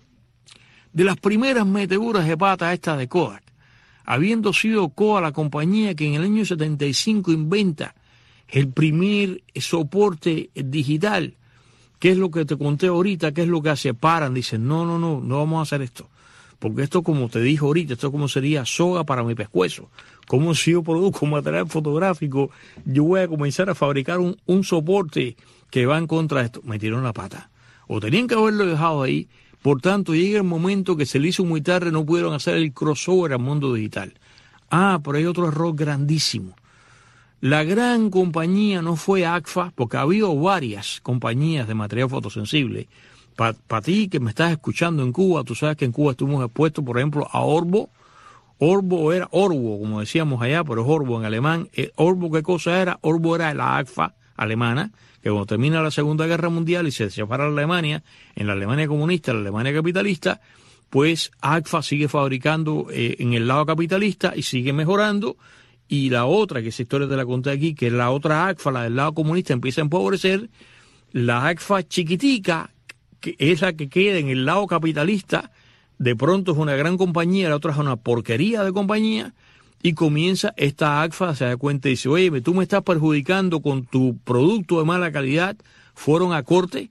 de las primeras meteduras de pata estas de Kodak, habiendo sido Kodak la compañía que en el año setenta y cinco inventa el primer soporte digital, ¿qué es lo que te conté ahorita? ¿Qué es lo que hace? Paran, dicen, no, no, no, no vamos a hacer esto. Porque esto, como te dije ahorita, esto como sería soga para mi pescuezo. Como si yo produzco material fotográfico, yo voy a comenzar a fabricar un, un soporte que va en contra de esto. Me tiraron la pata. O tenían que haberlo dejado ahí. Por tanto, llega el momento que se le hizo muy tarde, no pudieron hacer el crossover al mundo digital. Ah, pero hay otro error grandísimo. La gran compañía no fue A C F A, porque ha habido varias compañías de material fotosensible. Para pa ti que me estás escuchando en Cuba, tú sabes que en Cuba estuvimos expuestos, por ejemplo, a Orbo. Orbo era Orbo, como decíamos allá, pero es Orbo en alemán. Orbo, ¿qué cosa era? Orbo era la A C F A alemana, que cuando termina la Segunda Guerra Mundial y se separa la Alemania, en la Alemania comunista, la Alemania capitalista, pues A C F A sigue fabricando eh, en el lado capitalista y sigue mejorando, y la otra, que esa historia te la conté aquí, que es la otra A C F A, la del lado comunista, empieza a empobrecer. La A C F A chiquitica, que es la que queda en el lado capitalista, de pronto es una gran compañía, la otra es una porquería de compañía, y comienza esta A C F A, se da cuenta y dice, oye, tú me estás perjudicando con tu producto de mala calidad, fueron a corte,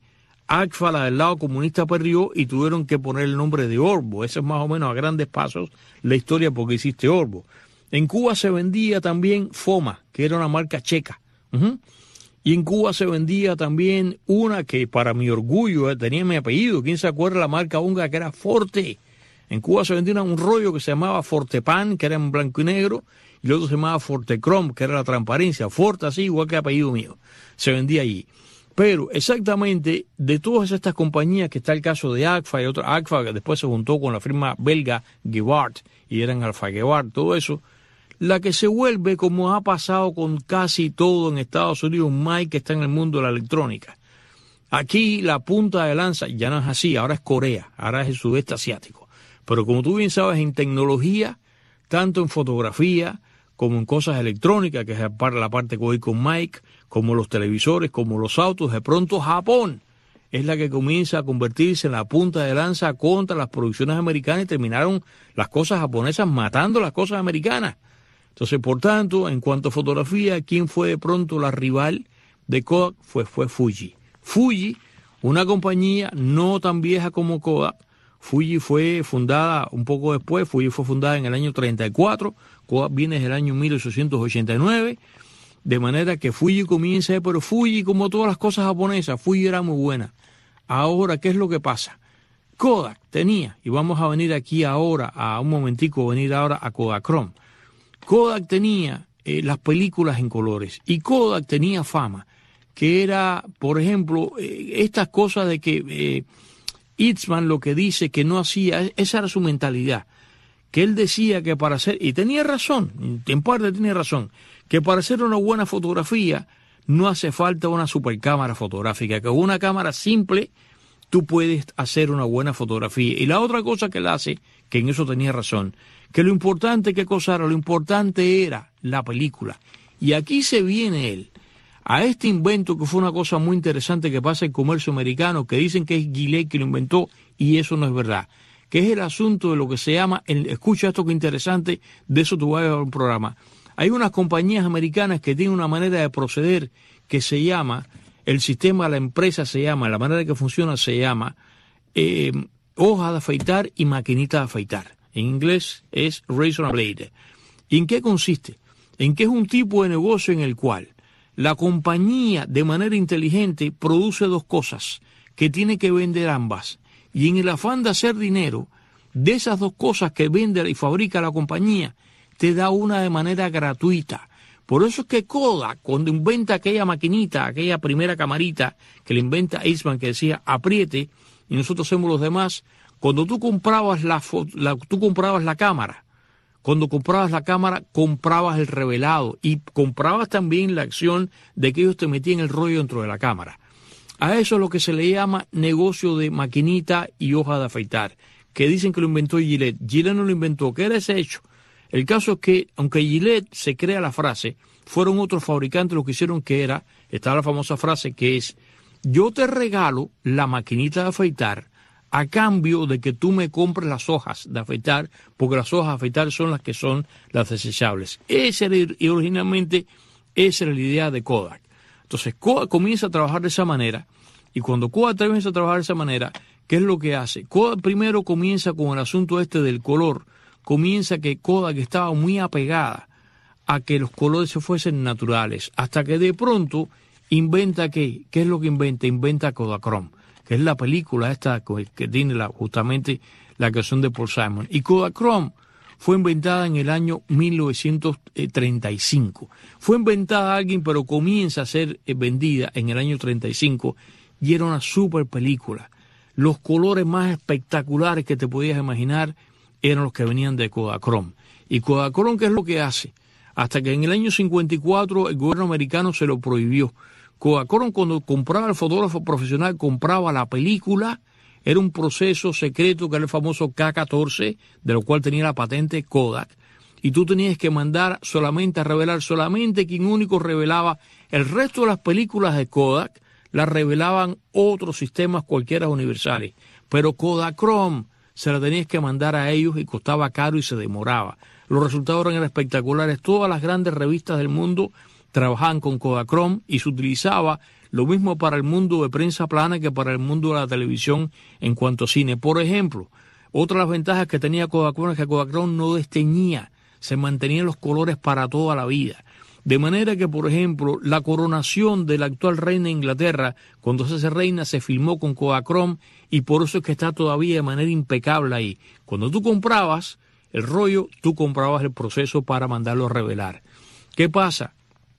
Agfa, la del lado comunista, perdió y tuvieron que poner el nombre de Orbo. Esa es más o menos a grandes pasos la historia porque existe Orbo. En Cuba se vendía también Foma, que era una marca checa. Uh-huh. Y en Cuba se vendía también una que para mi orgullo eh, tenía mi apellido. ¿Quién se acuerda de la marca húngara que era Forte? En Cuba se vendía un rollo que se llamaba Fortepan, que era en blanco y negro, y el otro se llamaba Fortecrom, que era la transparencia. Forte así, igual que el apellido mío. Se vendía allí. Pero exactamente de todas estas compañías, que está el caso de Agfa y otra, Agfa que después se juntó con la firma belga Gebart, y eran Alfa Gebart, todo eso, la que se vuelve, como ha pasado con casi todo en Estados Unidos, Mike, que está en el mundo de la electrónica. Aquí la punta de lanza ya no es así, ahora es Corea, ahora es el sudeste asiático. Pero como tú bien sabes, en tecnología, tanto en fotografía como en cosas electrónicas, que es la parte que voy con Mike, como los televisores, como los autos, de pronto Japón es la que comienza a convertirse en la punta de lanza contra las producciones americanas y terminaron las cosas japonesas matando las cosas americanas. Entonces, por tanto, en cuanto a fotografía, ¿quién fue de pronto la rival de Kodak? Fue, fue Fuji. Fuji, una compañía no tan vieja como Kodak. Fuji fue fundada un poco después. Fuji fue fundada en el año treinta y cuatro. Kodak viene desde el año mil ochocientos ochenta y nueve. De manera que Fuji comienza, pero Fuji, como todas las cosas japonesas, Fuji era muy buena. Ahora, ¿qué es lo que pasa? Kodak tenía, y vamos a venir aquí ahora, a un momentico, venir ahora a Kodachrome. Kodak tenía eh, las películas en colores y Kodak tenía fama, que era, por ejemplo, eh, estas cosas de que eh, Eastman lo que dice que no hacía, esa era su mentalidad, que él decía que para hacer, y tenía razón, en parte tenía razón, que para hacer una buena fotografía no hace falta una supercámara fotográfica, que con una cámara simple tú puedes hacer una buena fotografía. Y la otra cosa que él hace, que en eso tenía razón, que lo importante, ¿qué cosa era? Lo importante era la película. Y aquí se viene él a este invento que fue una cosa muy interesante que pasa en el comercio americano, que dicen que es Gillette que lo inventó, y eso no es verdad, que es el asunto de lo que se llama, el, escucha esto que interesante, de eso tú vas a ver un programa. Hay unas compañías americanas que tienen una manera de proceder que se llama, el sistema de la empresa se llama, la manera que funciona se llama eh, hoja de afeitar y maquinita de afeitar. En inglés es razor and blade. ¿Y en qué consiste? En que es un tipo de negocio en el cual la compañía de manera inteligente produce dos cosas que tiene que vender ambas. Y en el afán de hacer dinero, de esas dos cosas que vende y fabrica la compañía, te da una de manera gratuita. Por eso es que Kodak, cuando inventa aquella maquinita, aquella primera camarita que le inventa Eastman, que decía apriete y nosotros hacemos los demás, cuando tú comprabas la, la, tú comprabas la cámara, cuando comprabas la cámara, comprabas el revelado y comprabas también la acción de que ellos te metían el rollo dentro de la cámara. A eso es lo que se le llama negocio de maquinita y hoja de afeitar, que dicen que lo inventó Gillette. Gillette no lo inventó. ¿Qué era ese hecho? El caso es que, aunque Gillette se crea la frase, fueron otros fabricantes los que hicieron que era, está la famosa frase que es, yo te regalo la maquinita de afeitar a cambio de que tú me compres las hojas de afeitar, porque las hojas de afeitar son las que son las desechables. Esa era, y originalmente, esa era la idea de Kodak. Entonces, Kodak comienza a trabajar de esa manera, y cuando Kodak comienza a trabajar de esa manera, ¿qué es lo que hace? Kodak primero comienza con el asunto este del color, comienza que Kodak estaba muy apegada a que los colores se fuesen naturales, hasta que de pronto inventa ¿qué? ¿Qué es lo que inventa? Inventa Kodachrome, que es la película esta que tiene la, justamente la canción de Paul Simon. Y Kodachrome fue inventada en el año mil novecientos treinta y cinco. Fue inventada alguien, pero comienza a ser vendida en el año treinta y cinco, y era una super película. Los colores más espectaculares que te podías imaginar eran los que venían de Kodachrome. ¿Y Kodachrome qué es lo que hace? Hasta que en el año cincuenta y cuatro el gobierno americano se lo prohibió. Kodachrome, cuando compraba el fotógrafo profesional, compraba la película, era un proceso secreto que era el famoso K catorce, de lo cual tenía la patente Kodak, y tú tenías que mandar solamente a revelar, solamente quien único revelaba. El resto de las películas de Kodak las revelaban otros sistemas cualquiera universales, pero Kodachrome se la tenías que mandar a ellos y costaba caro y se demoraba. Los resultados eran espectaculares. Todas las grandes revistas del mundo trabajaban con Kodachrome y se utilizaba lo mismo para el mundo de prensa plana que para el mundo de la televisión en cuanto a cine. Por ejemplo, otra de las ventajas que tenía Kodachrome es que Kodachrome no desteñía, se mantenían los colores para toda la vida. De manera que, por ejemplo, la coronación de la actual reina de Inglaterra, cuando se hace reina, se filmó con Kodachrome y por eso es que está todavía de manera impecable ahí. Cuando tú comprabas el rollo, tú comprabas el proceso para mandarlo a revelar. ¿Qué pasa?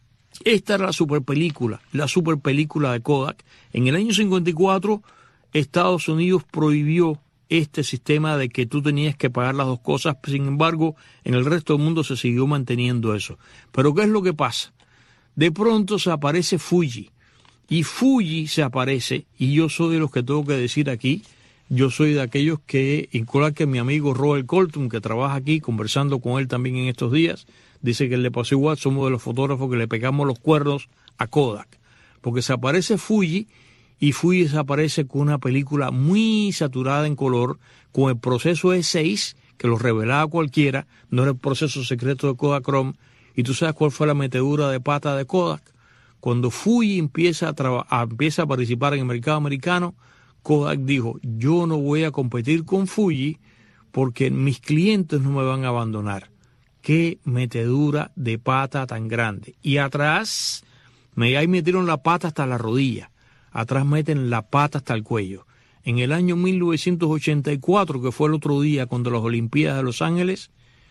Esta era la super película, la super película de Kodak. En el año cincuenta y cuatro, Estados Unidos prohibió este sistema de que tú tenías que pagar las dos cosas. Sin embargo, en el resto del mundo se siguió manteniendo eso. Pero ¿qué es lo que pasa? De pronto se aparece Fuji. Y Fuji se aparece, y yo soy de los que tengo que decir aquí, yo soy de aquellos que, igual que mi amigo Robert Colton, que trabaja aquí, conversando con él también en estos días, dice que le pasó igual, somos de los fotógrafos que le pegamos los cuernos a Kodak. Porque se aparece Fuji, y Fuji se aparece con una película muy saturada en color, con el proceso E seis, que lo revelaba cualquiera, no era el proceso secreto de Kodachrome. ¿Y tú sabes cuál fue la metedura de pata de Kodak? Cuando Fuji empieza a, traba- a, empieza a participar en el mercado americano, Kodak dijo, yo no voy a competir con Fuji porque mis clientes no me van a abandonar. Qué metedura de pata tan grande. Y atrás, me, ahí metieron la pata hasta la rodilla. Atrás meten la pata hasta el cuello. En el año mil novecientos ochenta y cuatro, que fue el otro día cuando las Olimpiadas de Los Ángeles,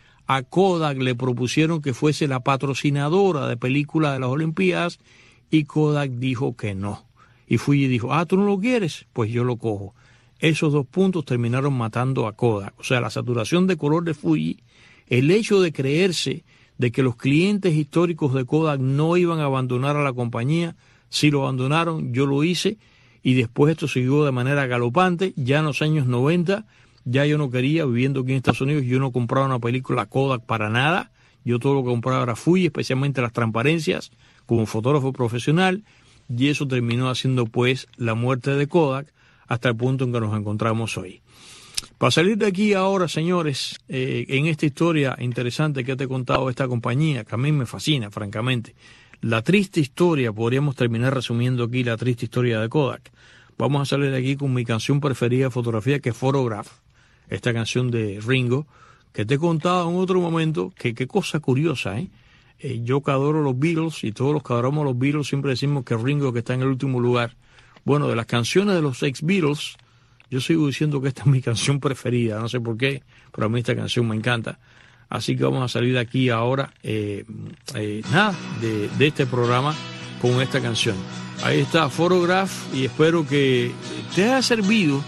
a Kodak le propusieron que fuese la patrocinadora de películas de las Olimpiadas y Kodak dijo que no. Y Fuji dijo, ah, ¿tú no lo quieres? Pues yo lo cojo. Esos dos puntos terminaron matando a Kodak. O sea, la saturación de color de Fuji, el hecho de creerse de que los clientes históricos de Kodak no iban a abandonar a la compañía, sí lo abandonaron, yo lo hice, y después esto siguió de manera galopante. Ya en los años noventa, ya yo no quería, viviendo aquí en Estados Unidos, yo no compraba una película Kodak para nada. Yo todo lo que compraba era Fuji, especialmente las transparencias, como fotógrafo profesional, y eso terminó haciendo pues la muerte de Kodak hasta el punto en que nos encontramos hoy. Para salir de aquí ahora, señores, eh, en esta historia interesante que te he contado de esta compañía, que a mí me fascina, francamente, la triste historia, podríamos terminar resumiendo aquí la triste historia de Kodak. Vamos a salir de aquí con mi canción preferida de fotografía, que es Photograph, esta canción de Ringo, que te he contado en otro momento, que qué cosa curiosa, ¿eh? Eh, yo que adoro los Beatles, y todos los que adoramos los Beatles siempre decimos que Ringo que está en el último lugar. Bueno, de las canciones de los ex Beatles, yo sigo diciendo que esta es mi canción preferida, no sé por qué, pero a mí esta canción me encanta. Así que vamos a salir de aquí ahora, eh, eh, nada, de, de este programa con esta canción. Ahí está, Photograph, y espero que te haya servido,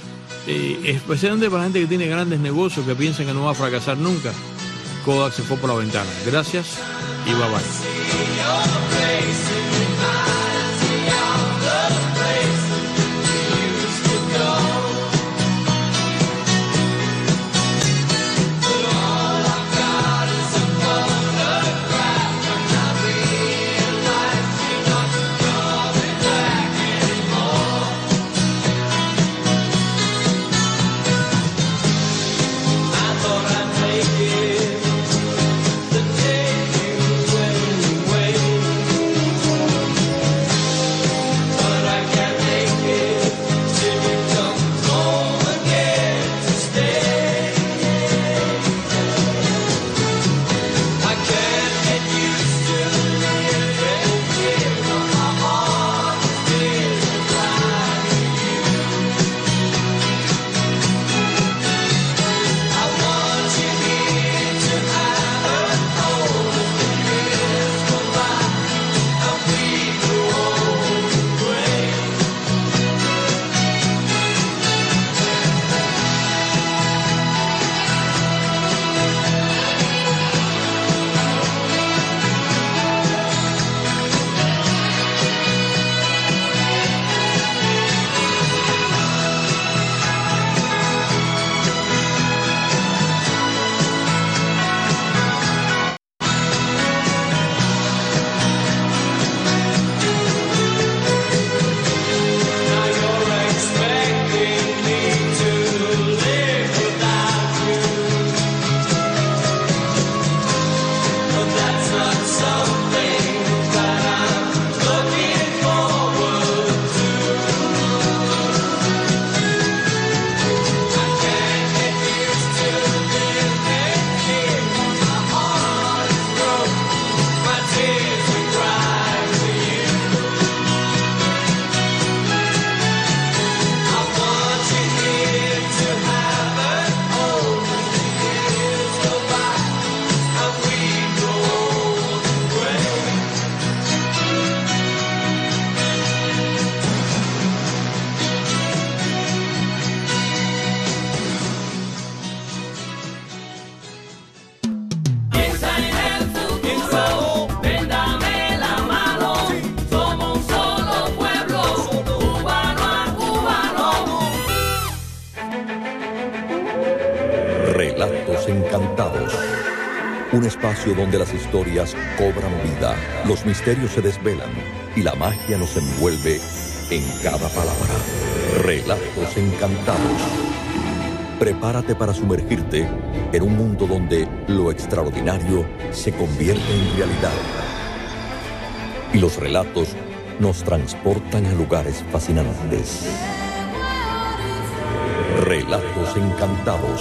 eh, especialmente para la gente que tiene grandes negocios, que piensan que no va a fracasar nunca. Kodak se fue por la ventana. Gracias y bye bye. Wait. Relatos Encantados. Un espacio donde las historias cobran vida, los misterios se desvelan y la magia nos envuelve en cada palabra. Relatos Encantados. Prepárate para sumergirte en un mundo donde lo extraordinario se convierte en realidad. Y los relatos nos transportan a lugares fascinantes. Relatos Encantados.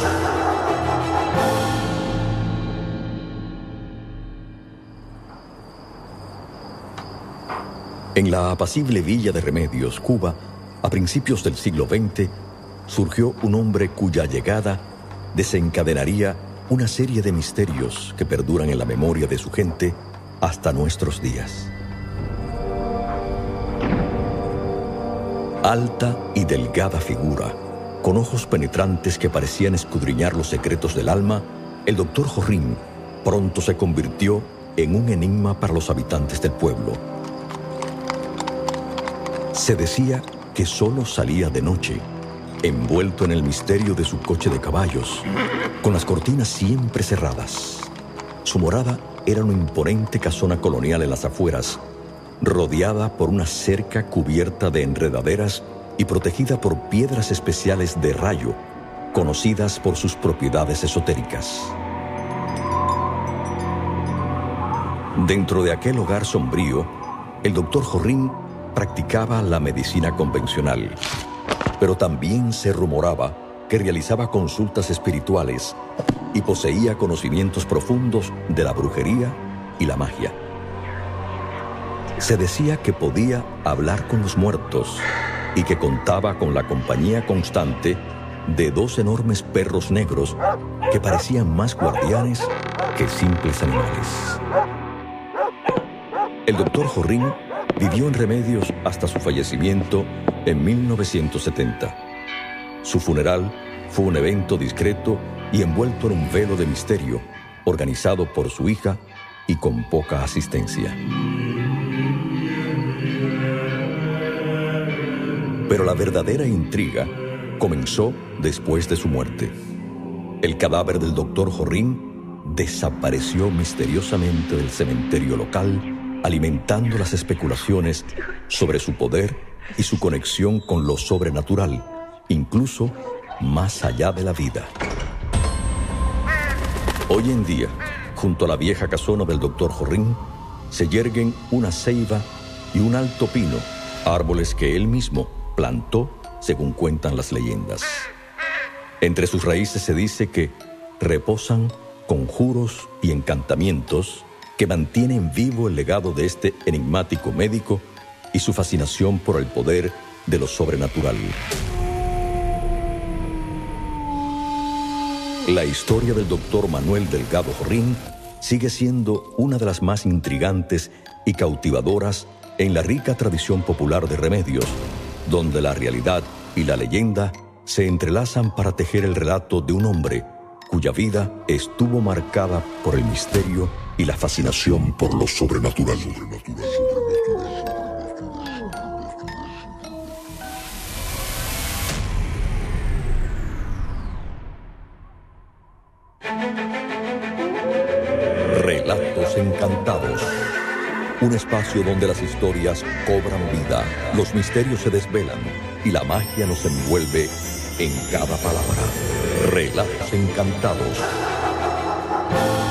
En la apacible villa de Remedios, Cuba, a principios del siglo veinte, surgió un hombre cuya llegada desencadenaría una serie de misterios que perduran en la memoria de su gente hasta nuestros días. Alta y delgada figura, con ojos penetrantes que parecían escudriñar los secretos del alma, el doctor Jorrín pronto se convirtió en un enigma para los habitantes del pueblo. Se decía que solo salía de noche, envuelto en el misterio de su coche de caballos, con las cortinas siempre cerradas. Su morada era una imponente casona colonial en las afueras, rodeada por una cerca cubierta de enredaderas y protegida por piedras especiales de rayo, conocidas por sus propiedades esotéricas. Dentro de aquel hogar sombrío, el doctor Jorrín practicaba la medicina convencional, pero también se rumoraba que realizaba consultas espirituales y poseía conocimientos profundos de la brujería y la magia. Se decía que podía hablar con los muertos y que contaba con la compañía constante de dos enormes perros negros que parecían más guardianes que simples animales. El doctor Jorrín vivió en Remedios hasta su fallecimiento en mil novecientos setenta. Su funeral fue un evento discreto y envuelto en un velo de misterio, organizado por su hija y con poca asistencia. Pero la verdadera intriga comenzó después de su muerte. El cadáver del doctor Jorrín desapareció misteriosamente del cementerio local, alimentando las especulaciones sobre su poder y su conexión con lo sobrenatural, incluso más allá de la vida. Hoy en día, junto a la vieja casona del doctor Jorrín, se yerguen una ceiba y un alto pino, árboles que él mismo plantó, según cuentan las leyendas. Entre sus raíces se dice que reposan conjuros y encantamientos que mantienen vivo el legado de este enigmático médico y su fascinación por el poder de lo sobrenatural. La historia del doctor Manuel Delgado Jorrín sigue siendo una de las más intrigantes y cautivadoras en la rica tradición popular de Remedios, donde la realidad y la leyenda se entrelazan para tejer el relato de un hombre cuya vida estuvo marcada por el misterio y la fascinación por lo sobrenatural. Relatos Encantados. Un espacio donde las historias cobran vida, los misterios se desvelan y la magia nos envuelve en cada palabra. Relatos Encantados.